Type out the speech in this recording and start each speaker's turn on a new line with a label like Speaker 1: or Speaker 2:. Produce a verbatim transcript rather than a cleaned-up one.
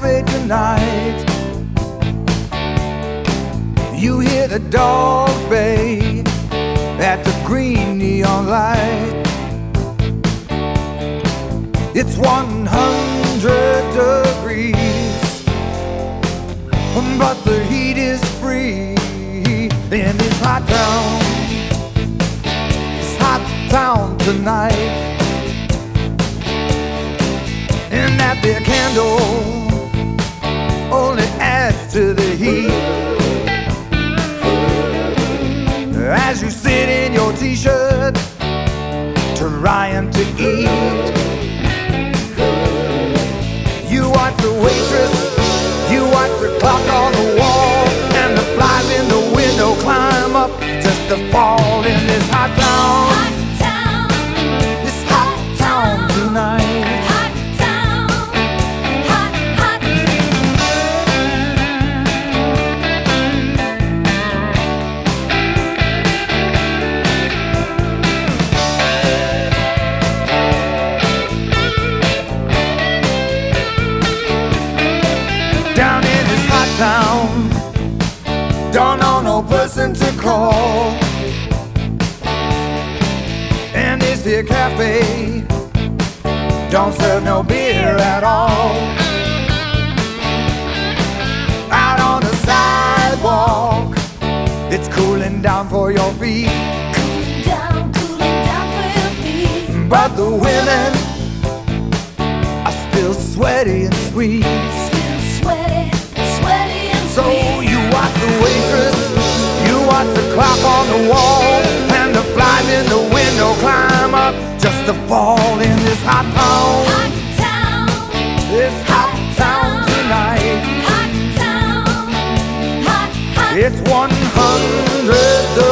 Speaker 1: cafe tonight. You hear the dogs bay at the green neon light. It's one hundred degrees, but the heat is free in this hot town, this hot town tonight. And that big candle only adds to the heat. As you sit in your t-shirt, trying to eat, you watch the waitress, you watch the clock on the wall, and the flies in the window climb up just to fall in this hot town,
Speaker 2: Hot town,
Speaker 1: this hot town tonight.
Speaker 2: hot town, hot, hot.
Speaker 1: Down in this hot town, don't know no person to call. And this here cafe don't serve no beer at all. Out on the sidewalk, it's cooling down for your feet.
Speaker 2: Cooling down, cooling down for your feet.
Speaker 1: But the women are still sweaty and sweet.
Speaker 2: Still sweaty, sweaty and
Speaker 1: So
Speaker 2: sweet.
Speaker 1: you watch the waitress, you watch the clock on the wall, and the flies in the window climb up just to fall in this hot town,
Speaker 2: Hot town,
Speaker 1: this hot town tonight.
Speaker 2: hot town, hot, hot.
Speaker 1: It's one hundred